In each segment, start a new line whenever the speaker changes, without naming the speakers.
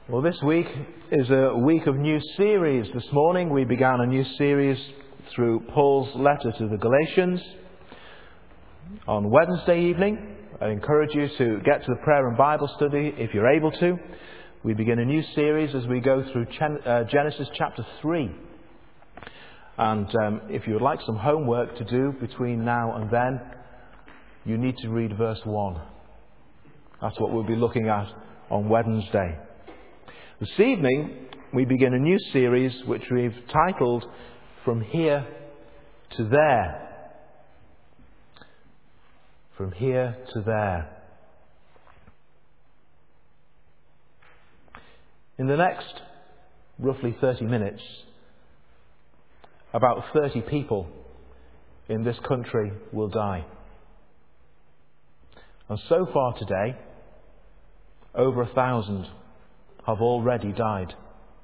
Well, this week is a week of new series. This morning we began a new series through Paul's letter to the Galatians. On Wednesday evening, I encourage you to get to the prayer and Bible study if you're able to. We begin a new series as we go through Genesis chapter 3. And if you would like some homework to do between now and then, you need to read verse 1. That's what we'll be looking at on Wednesday. This evening, we begin a new series which we've titled From Here to There. From Here to There. In the next roughly 30 minutes, about 30 people in this country will die. And so far today, over 1,000 have already died.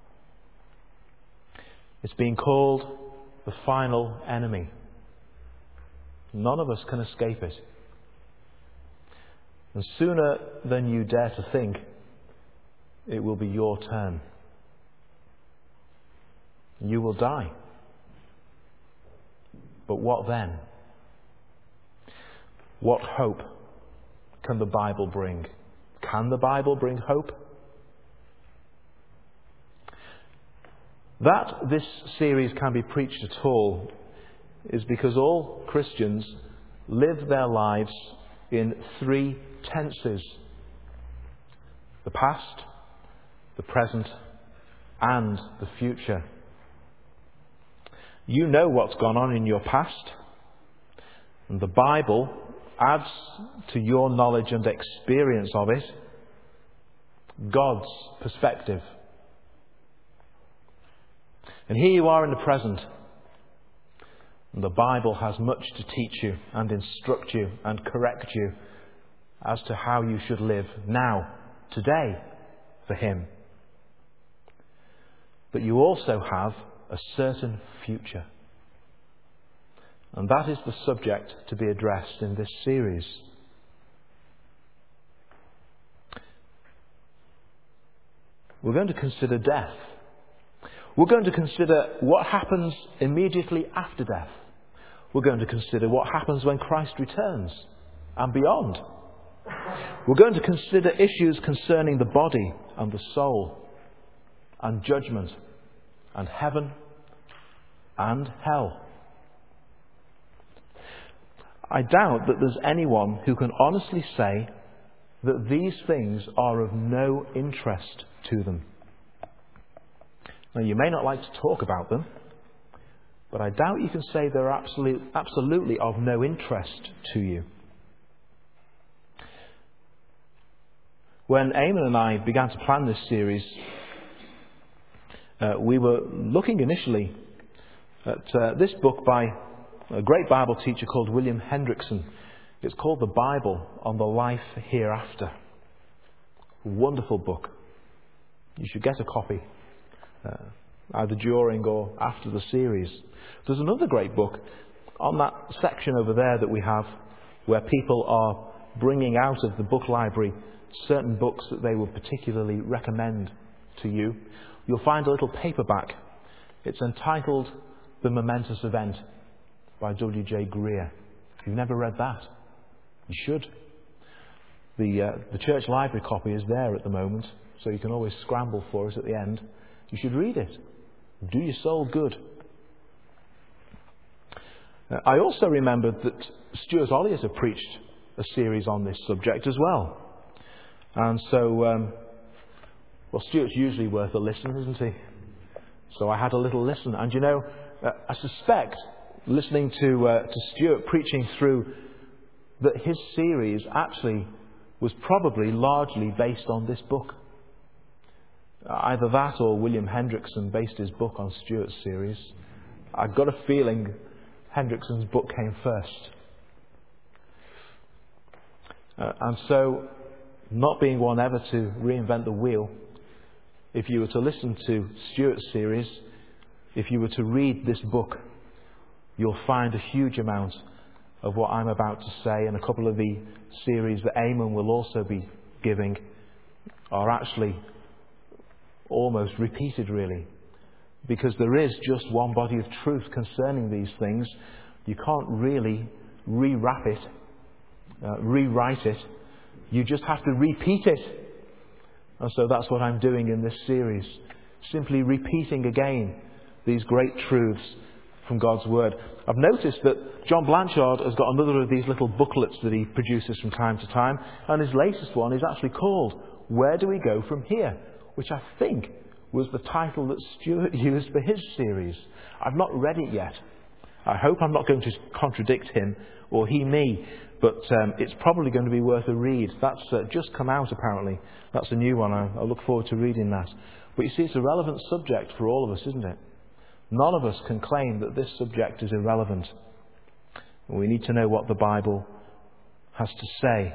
It's been called the final enemy. None of us can escape it. And sooner than you dare to think, it will be your turn. You will die. But what then? What hope can the Bible bring? Can the Bible bring hope? That this series can be preached at all is because all Christians live their lives in three tenses: the past, the present, and the future. You know what's gone on in your past, and the Bible adds to your knowledge and experience of it God's perspective. And here you are in the present. And the Bible has much to teach you and instruct you and correct you as to how you should live now, today, for Him. But you also have a certain future. And that is the subject to be addressed in this series. We're going to consider death. We're going to consider what happens immediately after death. We're going to consider what happens when Christ returns and beyond. We're going to consider issues concerning the body and the soul and judgment and heaven and hell. I doubt that there's anyone who can honestly say that these things are of no interest to them. Now, you may not like to talk about them, but I doubt you can say they're absolutely of no interest to you. When Eamon and I began to plan this series, we were looking initially at this book by a great Bible teacher called William Hendrickson. It's called The Bible on the Life Hereafter. A wonderful book. You should get a copy, either during or after the series. There's another great book on that section over there that we have, where people are bringing out of the book library certain books that they would particularly recommend to you. You'll find a little paperback. It's entitled The Momentous Event by W.J. Greer. If you've never read that, you should. The church library copy is there at the moment, so you can always scramble for it at the end. You should read it. Do your soul good. I also remembered that Stuart Olliott had preached a series on this subject as well. And so, Stuart's usually worth a listen, isn't he? So I had a little listen. And you know, I suspect, listening to Stuart preaching through, that his series actually was probably largely based on this book. Either that or William Hendrickson based his book on Stuart's series. I've got a feeling Hendrickson's book came first. And so, not being one ever to reinvent the wheel, if you were to listen to Stuart's series, if you were to read this book, you'll find a huge amount of what I'm about to say, and a couple of the series that Eamon will also be giving are actually almost repeated, really, because there is just one body of truth concerning these things. You can't really rewrite it. You just have to repeat it. And so that's what I'm doing in this series, simply repeating again these great truths from God's Word. I've noticed that John Blanchard has got another of these little booklets that he produces from time to time, and his latest one is actually called Where Do We Go From Here?, which I think was the title that Stuart used for his series. I've not read it yet. I hope I'm not going to contradict him or he me, but it's probably going to be worth a read. That's just come out, apparently. That's a new one. I look forward to reading that. But you see, it's a relevant subject for all of us, isn't it? None of us can claim that this subject is irrelevant. We need to know what the Bible has to say.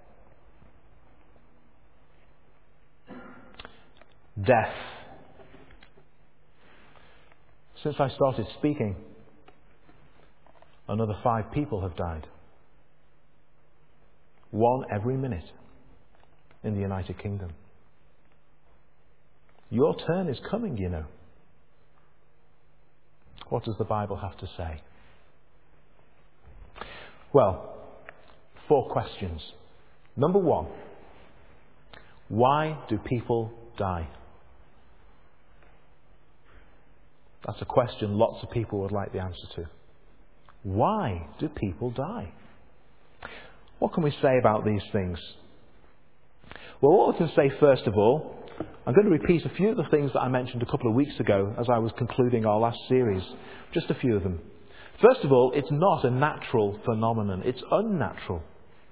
Death. Since I started speaking, another 5 people have died. 1 every minute in the United Kingdom. Your turn is coming, you know. What does the Bible have to say? Well, 4 questions. Number 1, why do people die? That's a question lots of people would like the answer to. Why do people die? What can we say about these things? Well, what we can say first of all, I'm going to repeat a few of the things that I mentioned a couple of weeks ago as I was concluding our last series. Just a few of them. First of all, it's not a natural phenomenon. It's unnatural.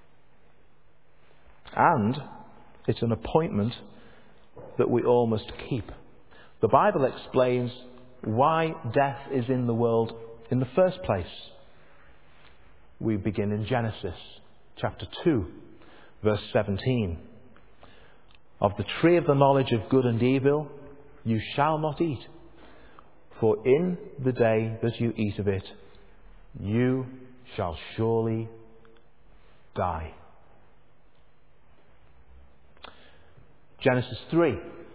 And it's an appointment that we all must keep. The Bible explains why death is in the world in the first place. We begin in Genesis chapter 2, verse 17. Of the tree of the knowledge of good and evil you shall not eat, for in the day that you eat of it, you shall surely die. Genesis 3.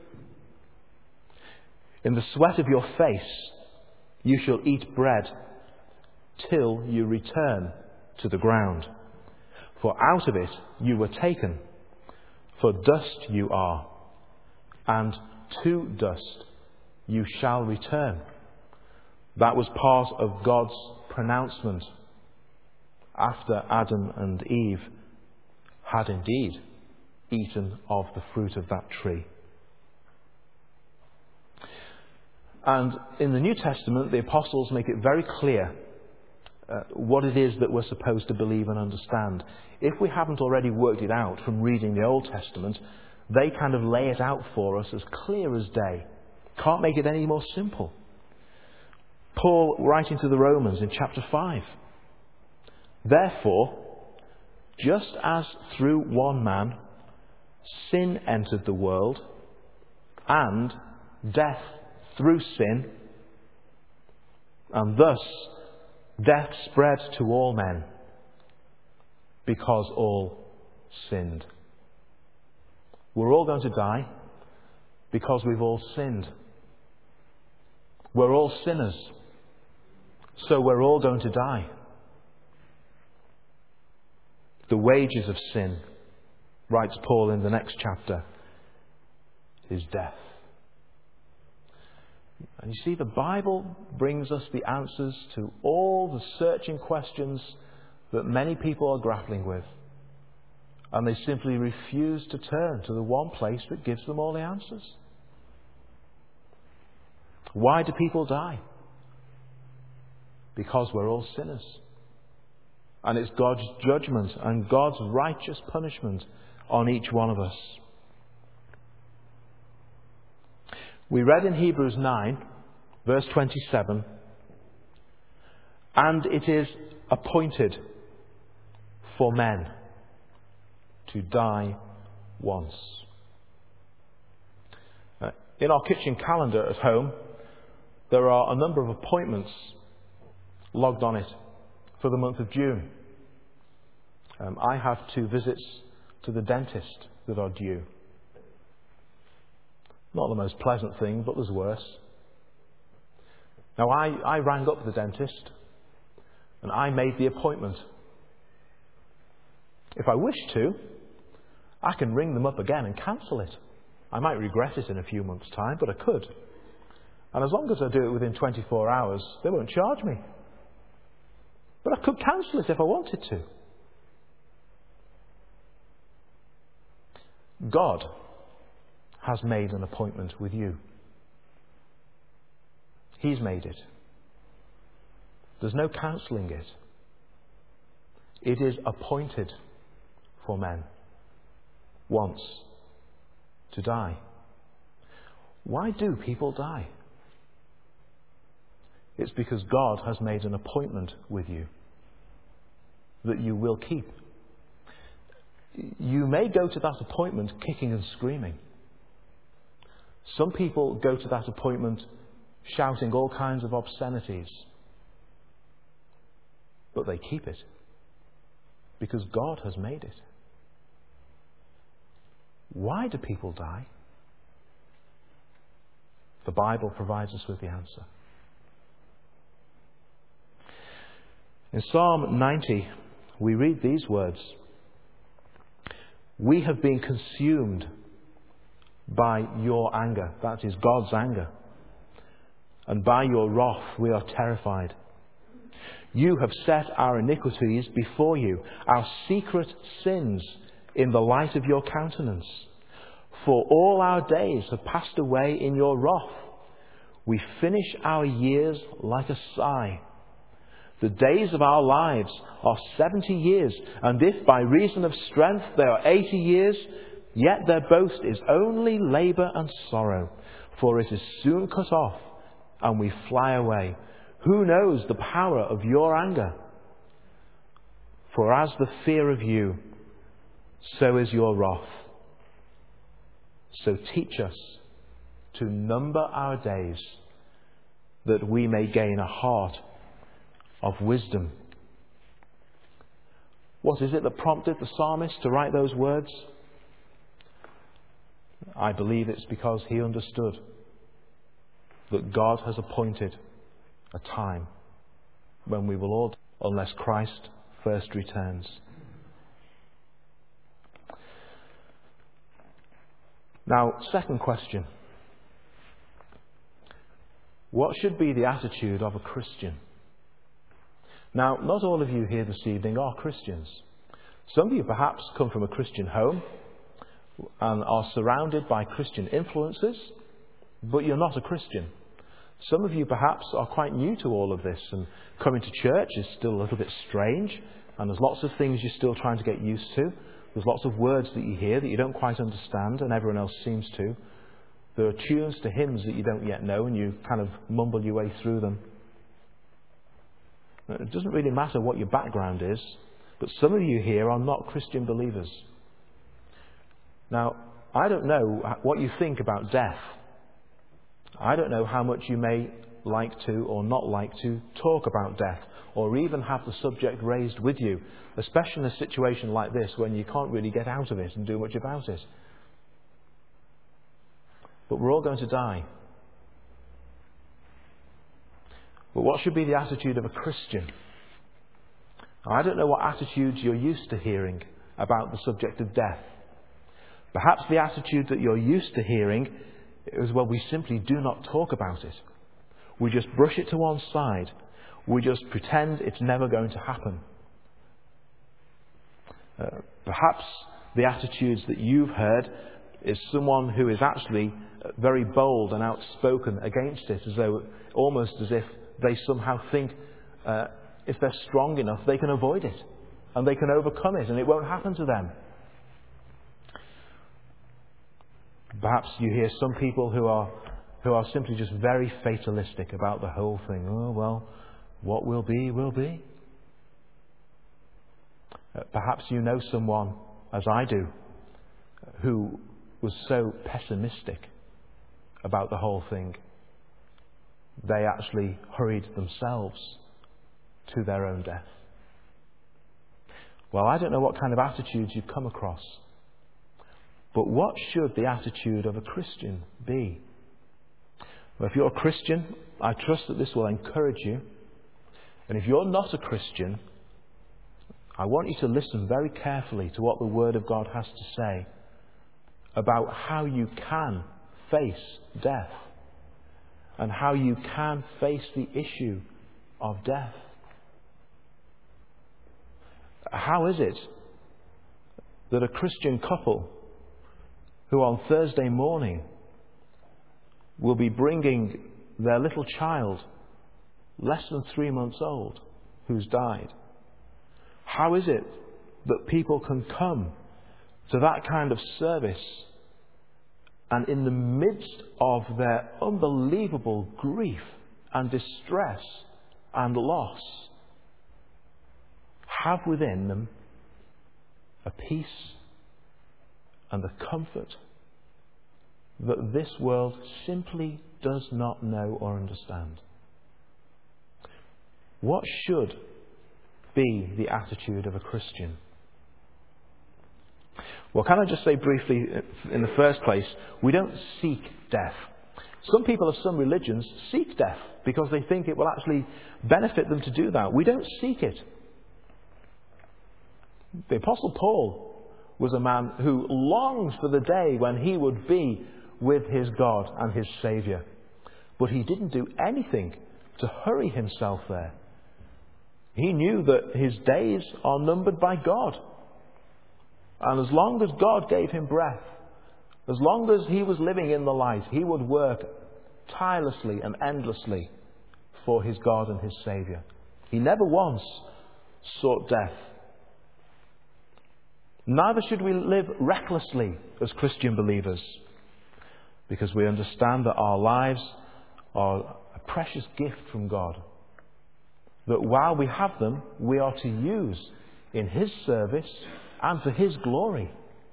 In the sweat of your face you shall eat bread till you return to the ground. For out of it you were taken, for dust you are, and to dust you shall return. That was part of God's pronouncement after Adam and Eve had indeed eaten of the fruit of that tree. And in the New Testament, the apostles make it very clear what it is that we're supposed to believe and understand. If we haven't already worked it out from reading the Old Testament, they kind of lay it out for us as clear as day. Can't make it any more simple. Paul, writing to the Romans in chapter 5, therefore, just as through one man sin entered the world, and death through sin, and thus death spread to all men, because all sinned. We're all going to die because we've all sinned. We're all sinners, so we're all going to die. The wages of sin, writes Paul in the next chapter, is death. And you see, the Bible brings us the answers to all the searching questions that many people are grappling with. And they simply refuse to turn to the one place that gives them all the answers. Why do people die? Because we're all sinners. And it's God's judgment and God's righteous punishment on each one of us. We read in Hebrews 9, verse 27, and it is appointed for men to die once. In our kitchen calendar at home, there are a number of appointments logged on it for the month of June. I have 2 visits to the dentist that are due. Not the most pleasant thing, but there's worse. Now, I rang up the dentist and I made the appointment. If I wish to, I can ring them up again and cancel it. I might regret it in a few months' time, but I could. And as long as I do it within 24 hours, they won't charge me. But I could cancel it if I wanted to. God has made an appointment with you. He's made it. There's no cancelling it. It is appointed for men once to die. Why do people die? It's because God has made an appointment with you that you will keep. You may go to that appointment kicking and screaming. Some people go to that appointment shouting all kinds of obscenities. But they keep it because God has made it. Why do people die? The Bible provides us with the answer. In Psalm 90, we read these words: "We have been consumed by your anger," that is God's anger, "and by your wrath we are terrified. You have set our iniquities before you, our secret sins in the light of your countenance. For all our days have passed away in your wrath. We finish our years like a sigh. The days of our lives are 70 years, and if by reason of strength they are 80 years, yet their boast is only labour and sorrow, for it is soon cut off, and we fly away. Who knows the power of your anger? For as the fear of you, so is your wrath. So teach us to number our days, that we may gain a heart of wisdom." What is it that prompted the psalmist to write those words? I believe it's because he understood that God has appointed a time when we will all die unless Christ first returns. Now, second question. What should be the attitude of a Christian? Now, not all of you here this evening are Christians. Some of you perhaps come from a Christian home and are surrounded by Christian influences, but you're not a Christian. Some of you perhaps are quite new to all of this, and coming to church is still a little bit strange, and there's lots of things you're still trying to get used to. There's lots of words that you hear that you don't quite understand, and everyone else seems to. There are tunes to hymns that you don't yet know, and you kind of mumble your way through them. It doesn't really matter what your background is, but some of you here are not Christian believers. Now, I don't know what you think about death. I don't know how much you may like to or not like to talk about death, or even have the subject raised with you, especially in a situation like this when you can't really get out of it and do much about it. But we're all going to die. But what should be the attitude of a Christian? I don't know what attitudes you're used to hearing about the subject of death. Perhaps the attitude that you're used to hearing is, well, we simply do not talk about it. We just brush it to one side. We just pretend it's never going to happen. Perhaps the attitudes that you've heard is someone who is actually very bold and outspoken against it, as though almost as if they somehow think if they're strong enough they can avoid it and they can overcome it and it won't happen to them. Perhaps you hear some people who are simply just very fatalistic about the whole thing. Oh, well, what will be, will be. Perhaps you know someone, as I do, who was so pessimistic about the whole thing, they actually hurried themselves to their own death. Well, I don't know what kind of attitudes you've come across. But what should the attitude of a Christian be? Well, if you're a Christian, I trust that this will encourage you. And if you're not a Christian, I want you to listen very carefully to what the Word of God has to say about how you can face death and how you can face the issue of death. How is it that a Christian couple who on Thursday morning will be bringing their little child, less than 3 months old, who's died, how is it that people can come to that kind of service and in the midst of their unbelievable grief and distress and loss, have within them a peace and a comfort that this world simply does not know or understand? What should be the attitude of a Christian? Well, can I just say briefly, in the first place, we don't seek death. Some people of some religions seek death because they think it will actually benefit them to do that. We don't seek it. The Apostle Paul was a man who longed for the day when he would be with his God and his Saviour. But he didn't do anything to hurry himself there. He knew that his days are numbered by God. And as long as God gave him breath, as long as he was living in the light, he would work tirelessly and endlessly for his God and his Saviour. He never once sought death. Neither should we live recklessly as Christian believers, because we understand that our lives are a precious gift from God, that while we have them, we are to use in His service and for His glory.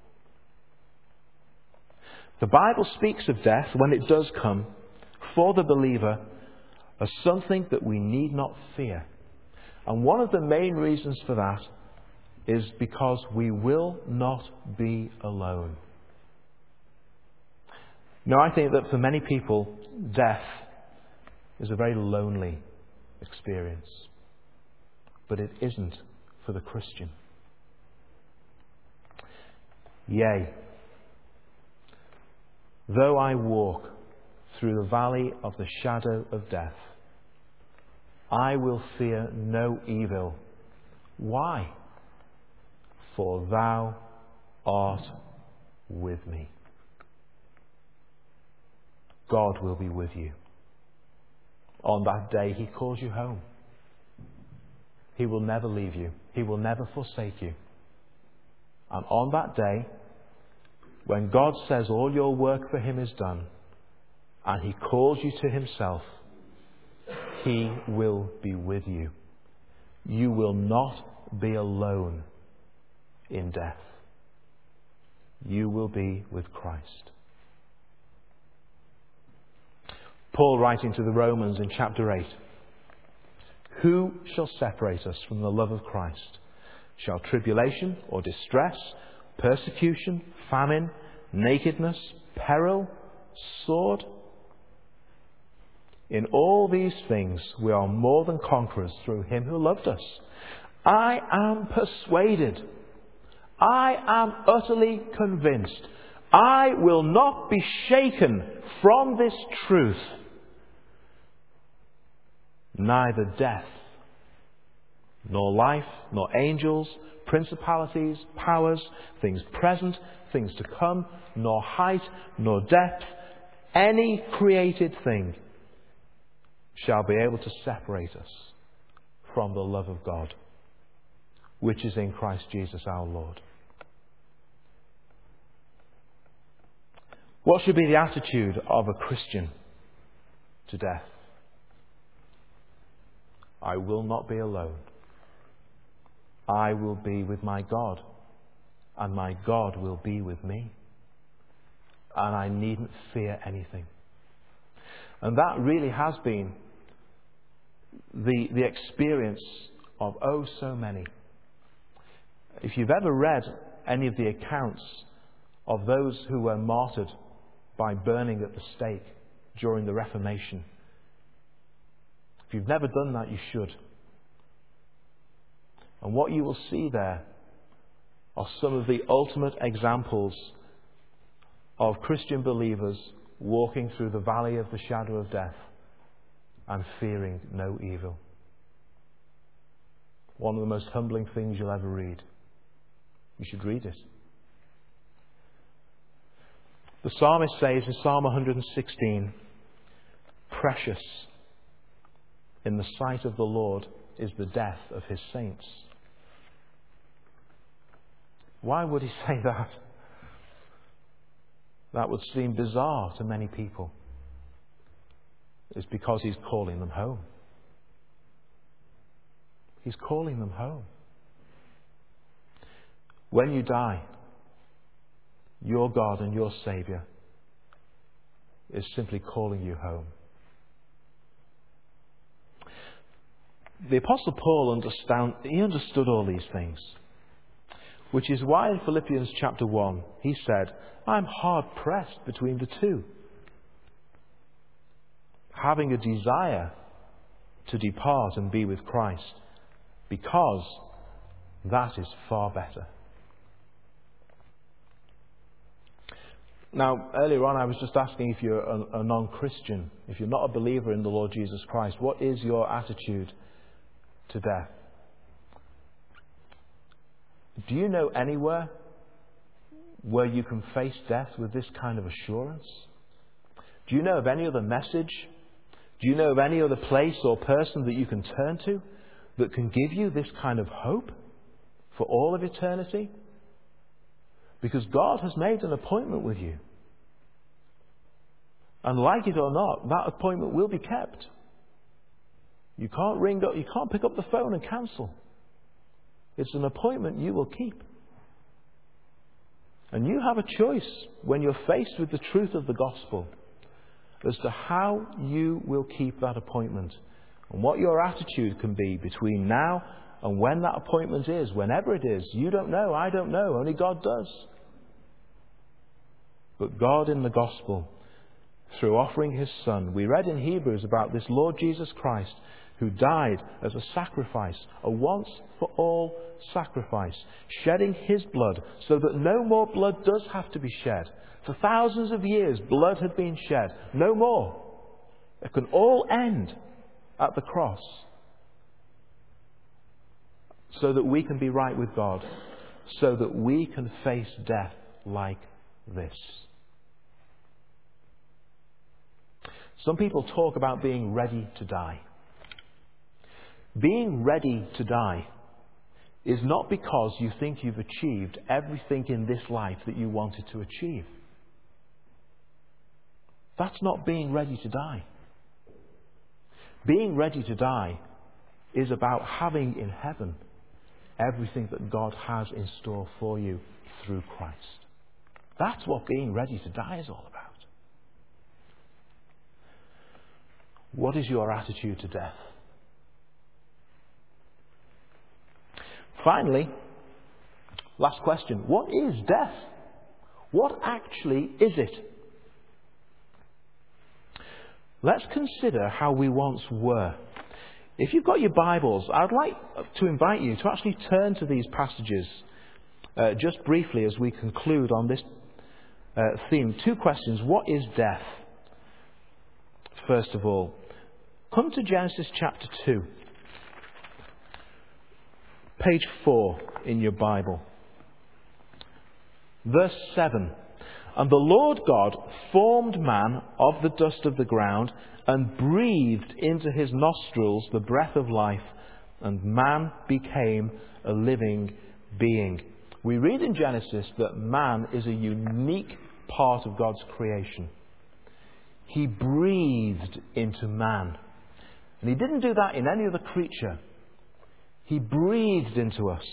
The Bible speaks of death, when it does come, for the believer as something that we need not fear. And one of the main reasons for that is because we will not be alone. Now, I think that for many people, death is a very lonely experience. But it isn't for the Christian. Yea, though I walk through the valley of the shadow of death, I will fear no evil. Why? For thou art with me. God will be with you. On that day He calls you home. He will never leave you. He will never forsake you. And on that day, when God says all your work for Him is done, and He calls you to Himself, He will be with you. You will not be alone in death. You will be with Christ. Paul, writing to the Romans in chapter 8, who shall separate us from the love of Christ? Shall tribulation or distress, persecution, famine, nakedness, peril, sword? In all these things we are more than conquerors through Him who loved us. I am persuaded. I am utterly convinced. I will not be shaken from this truth. Neither death, nor life, nor angels, principalities, powers, things present, things to come, nor height, nor depth, any created thing shall be able to separate us from the love of God, which is in Christ Jesus our Lord. What should be the attitude of a Christian to death? I will not be alone. I will be with my God, and my God will be with me. And I needn't fear anything. And that really has been the experience of so many. If you've ever read any of the accounts of those who were martyred by burning at the stake during the Reformation. If you've never done that, you should. And what you will see there are some of the ultimate examples of Christian believers walking through the valley of the shadow of death and fearing no evil. One of the most humbling things you'll ever read. You should read it. The psalmist says in Psalm 116, "Precious in the sight of the Lord is the death of his saints." Why would he say that? That would seem bizarre to many people. It's because he's calling them home. He's calling them home. When you die, your God and your Saviour is simply calling you home. The Apostle Paul understood all these things, which is why in Philippians chapter 1 he said, "I'm hard pressed between the two, having a desire to depart and be with Christ, because that is far better." Now, earlier on I was just asking if you're a non-Christian, if you're not a believer in the Lord Jesus Christ, what is your attitude to death? Do you know anywhere where you can face death with this kind of assurance? Do you know of any other message? Do you know of any other place or person that you can turn to that can give you this kind of hope for all of eternity? Because God has made an appointment with you. And like it or not, that appointment will be kept. You can't ring up, you can't pick up the phone and cancel. It's an appointment you will keep. And you have a choice when you're faced with the truth of the gospel as to how you will keep that appointment and what your attitude can be between now and when that appointment is, whenever it is. You don't know, I don't know, only God does. But God in the gospel, through offering his Son, we read in Hebrews about this Lord Jesus Christ who died as a sacrifice, a once-for-all sacrifice, shedding his blood so that no more blood does have to be shed. For thousands of years, blood had been shed. No more. It can all end at the cross so that we can be right with God, so that we can face death like this. Some people talk about being ready to die. Being ready to die is not because you think you've achieved everything in this life that you wanted to achieve. That's not being ready to die. Being ready to die is about having in heaven everything that God has in store for you through Christ. That's what being ready to die is all about. What is your attitude to death? Finally, last question. What is death? What actually is it? Let's consider how we once were. If you've got your Bibles, I'd like to invite you to actually turn to these passages just briefly as we conclude on this theme. Two questions. What is death? First of all, come to Genesis chapter 2. Page 4 in your Bible. Verse 7. And the Lord God formed man of the dust of the ground and breathed into his nostrils the breath of life, and man became a living being. We read in Genesis that man is a unique part of God's creation. He breathed into man. And he didn't do that in any other creature. He breathed into us.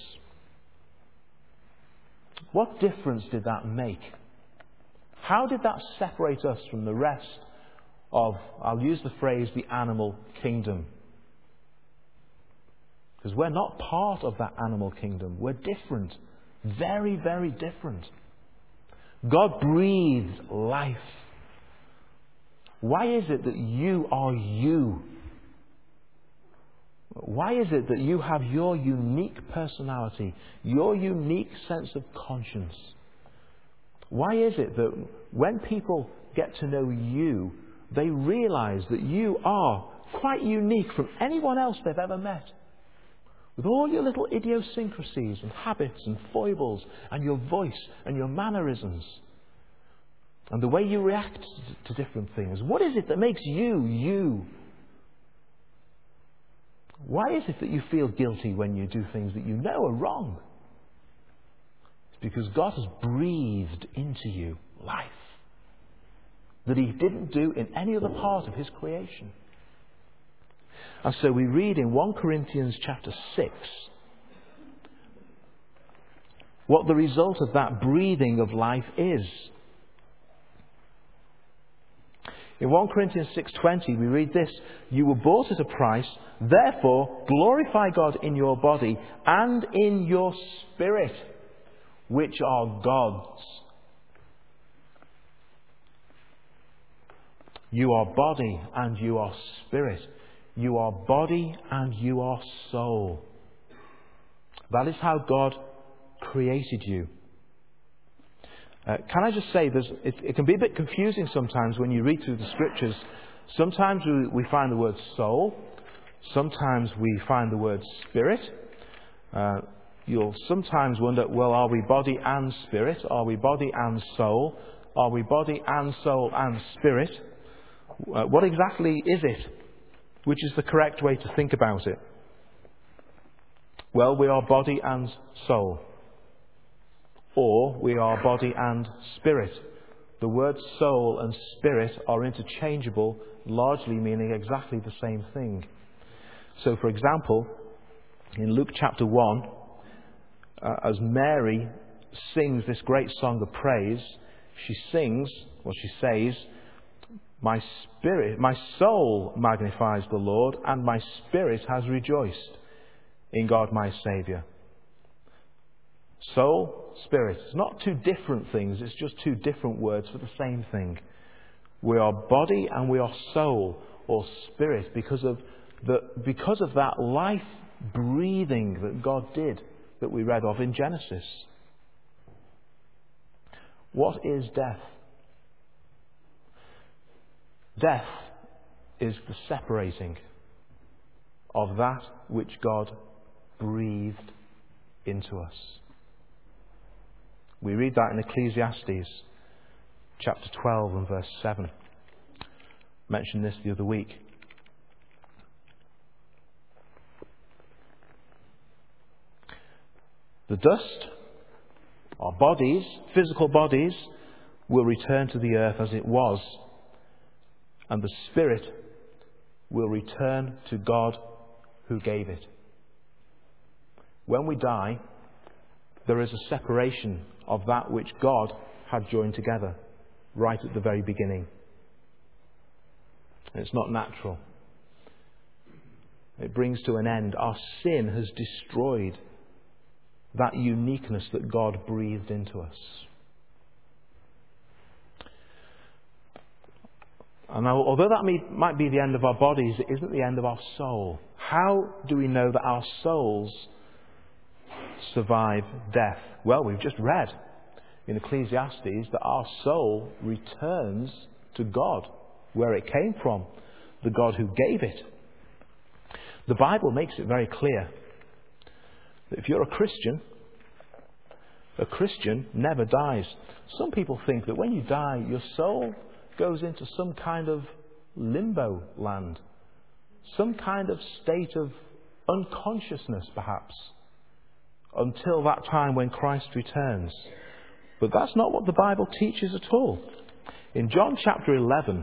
What difference did that make? How did that separate us from the rest of, I'll use the phrase, the animal kingdom? Because we're not part of that animal kingdom. We're different. Very, very different. God breathed life. Why is it that you are you? Why is it that you have your unique personality, your unique sense of conscience? Why is it that when people get to know you, they realize that you are quite unique from anyone else they've ever met? With all your little idiosyncrasies and habits and foibles and your voice and your mannerisms and the way you react to different things. What is it that makes you, you? Why is it that you feel guilty when you do things that you know are wrong? It's because God has breathed into you life that He didn't do in any other part of His creation. And so we read in 1 Corinthians chapter 6 what the result of that breathing of life is. In 1 Corinthians 6:20 we read this: "You were bought at a price, therefore glorify God in your body and in your spirit, which are God's." You are body and you are spirit. You are body and you are soul. That is how God created you. Can I just say, it can be a bit confusing sometimes when you read through the Scriptures. Sometimes we find the word soul. Sometimes we find the word spirit. You'll sometimes wonder, well, are we body and spirit? Are we body and soul? Are we body and soul and spirit? What exactly is it? Which is the correct way to think about it? Well, we are body and soul. Or we are body and spirit. The words soul and spirit are interchangeable, largely meaning exactly the same thing. So, for example, in Luke chapter 1, as Mary sings this great song of praise, she says, my soul magnifies the Lord, and my spirit has rejoiced in God my Saviour. Soul, spirit. It's not two different things, it's just two different words for the same thing. We are body and we are soul, or spirit, because of that life breathing that God did, that we read of in Genesis. What is death? Death is the separating of that which God breathed into us. We read that in Ecclesiastes chapter 12 and verse 7. I mentioned this the other week. The dust, our bodies, physical bodies, will return to the earth as it was, and the spirit will return to God who gave it. When we die, there is a separation of that which God had joined together right at the very beginning. It's not natural. It brings to an end. Our sin has destroyed that uniqueness that God breathed into us. And although that might be the end of our bodies, it isn't the end of our soul. How do we know that our souls survive death? Well, we've just read in Ecclesiastes that our soul returns to God, where it came from, the God who gave it. The Bible makes it very clear that if you're a Christian never dies. Some people think that when you die, your soul goes into some kind of limbo land, some kind of state of unconsciousness, perhaps, until that time when Christ returns. But that's not what the Bible teaches at all. In John chapter 11,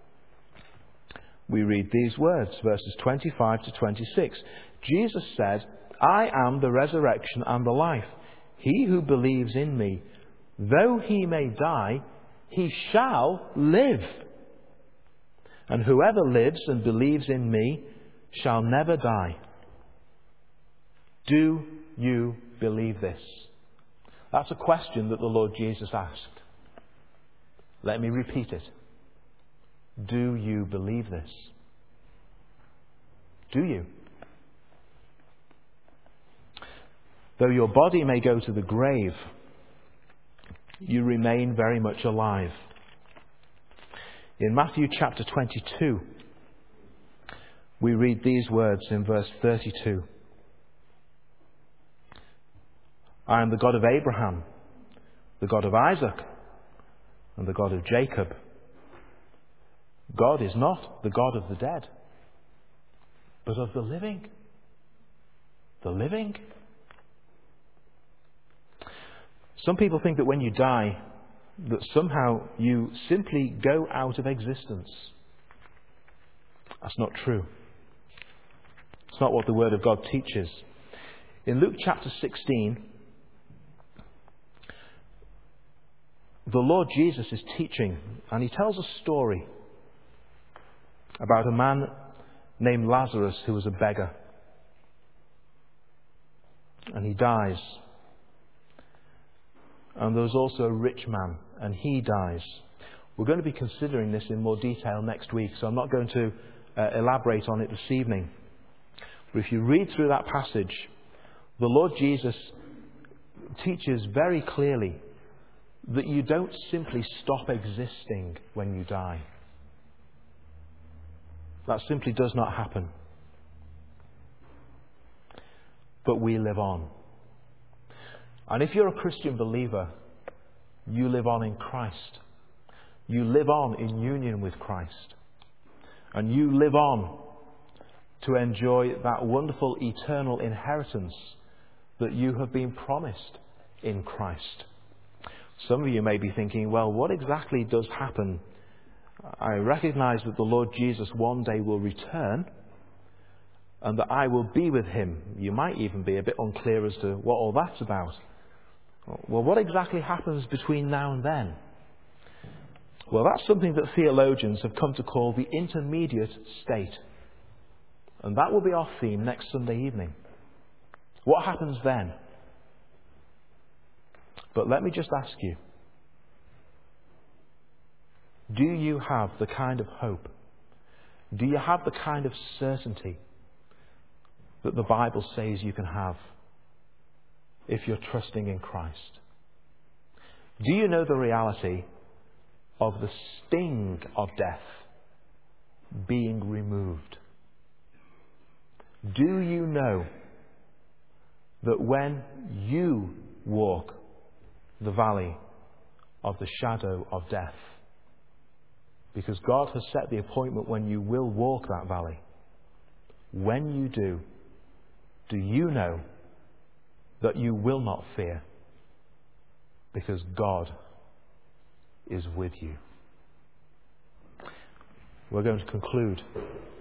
we read these words, verses 25 to 26. Jesus said, "I am the resurrection and the life. He who believes in me, though he may die, he shall live. And whoever lives and believes in me shall never die." Do you believe this? That's a question that the Lord Jesus asked. Let me repeat it. Do you believe this? Do you? Though your body may go to the grave, you remain very much alive. In Matthew chapter 22, we read these words in verse 32. I am the God of Abraham, the God of Isaac, and the God of Jacob. God is not the God of the dead, but of the living. The living. Some people think that when you die, that somehow you simply go out of existence. That's not true. It's not what the Word of God teaches. In Luke chapter 16, the Lord Jesus is teaching, and he tells a story about a man named Lazarus who was a beggar. And he dies. And there was also a rich man, and he dies. We're going to be considering this in more detail next week, so I'm not going to elaborate on it this evening. But if you read through that passage, the Lord Jesus teaches very clearly that you don't simply stop existing when you die. That simply does not happen. But we live on. And if you're a Christian believer, you live on in Christ. You live on in union with Christ. And you live on to enjoy that wonderful eternal inheritance that you have been promised in Christ. Some of you may be thinking, well, what exactly does happen? I recognize that the Lord Jesus one day will return and that I will be with him. You might even be a bit unclear as to what all that's about. Well, what exactly happens between now and then? Well, that's something that theologians have come to call the intermediate state. And that will be our theme next Sunday evening. What happens then? But let me just ask you, do you have the kind of hope? Do you have the kind of certainty that the Bible says you can have if you're trusting in Christ? Do you know the reality of the sting of death being removed? Do you know that when you walk the valley of the shadow of death, because God has set the appointment when you will walk that valley, when you do you know that you will not fear, because God is with you? We're going to conclude